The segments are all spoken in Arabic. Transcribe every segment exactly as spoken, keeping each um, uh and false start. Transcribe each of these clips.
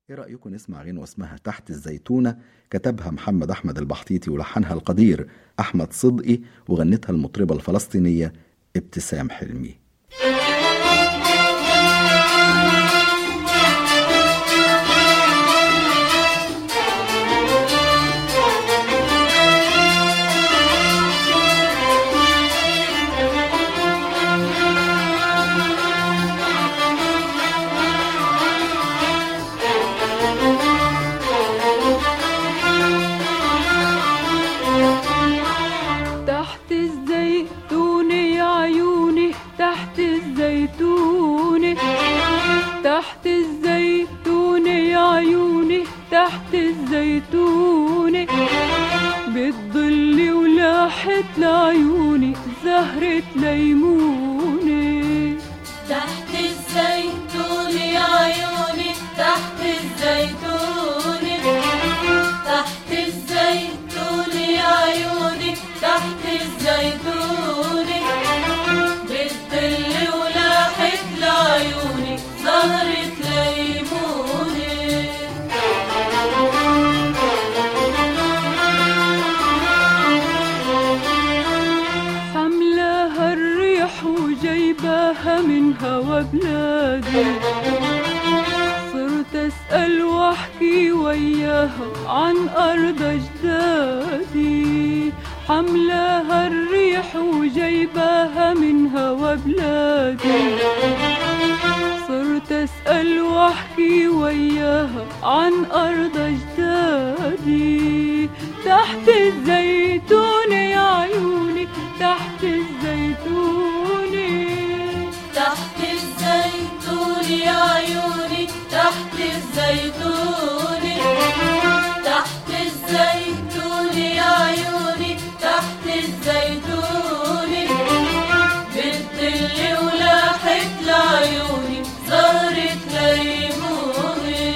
ايه رأيكم نسمع غنوة اسمها تحت الزيتونة؟ كتبها محمد أحمد البحطيطي ولحنها القدير أحمد صدقي، وغنتها المطربة الفلسطينية ابتسام حلمي. تحت الزيتون يا عيوني، تحت الزيتون، تحت الزيتون يا عيوني، تحت الزيتون، بالظل ولاحت لعيوني زهرة ليموني. تحت الزيتون يا عيوني، تحت الزيتون، تحت الزيتون يا عيوني، تحت الزيتون، بالظل ولاحت لعيوني زهرة ليموني. حملاها الريح وجايباها من هوا بلادي، صرت أسأل واحكي وياها عن أرض أجدادي. حملاها الريح وجايباها من هوا بلادي، صرت أسأل واحكي وياها عن أرض أجدادي. تحت الزيتون يا عيوني، تحت الزيتون، تحت الزيتون يا عيوني، تحت الزيتون، تحت الزيتون يا عيوني، تحت الزيتون، بالظل ولاحت لعيوني زهرة ليموني.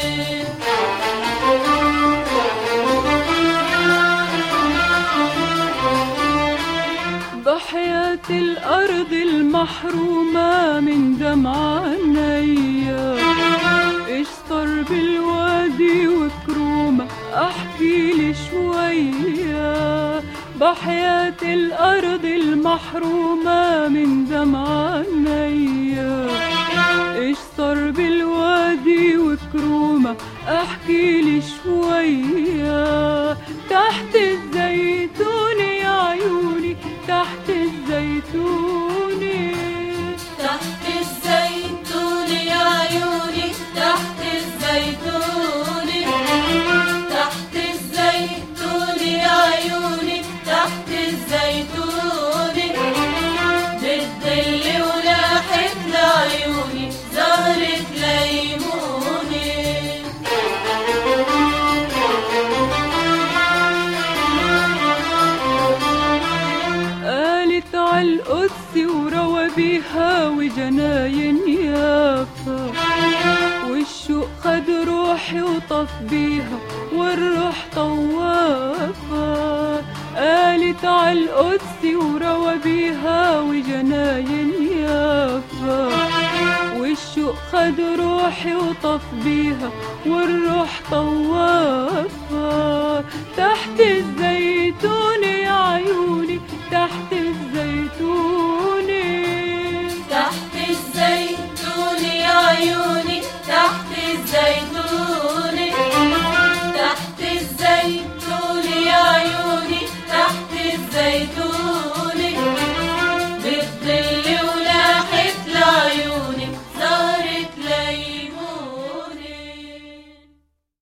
بحياة الأرض المحرومة من دمع عينيا، إيش صار بالوادي وكرومة أحكيلي شوية. بحياة الأرض المحرومة من دمع عينيا، إيش صار بالوادي وكرومة أحكيلي شوية. تحت الزيتون يا عيوني، تحت الزيتون، تحت الزيتون يا عيوني، تحت الزيتون، تحت الزيتون يا عيوني، تحت الزيتون، بالظل ولاحت لعيوني زهرة ليموني. قالت عالقدس وروى بيها وجناين يافا، والشوق خد روحي وطف بيها والروح طوافة. قالت عالقدس وروى بيها وجناين يافا، والشوق خد روحي وطف بيها والروح طوافة. تحت الزيتون يا عيوني،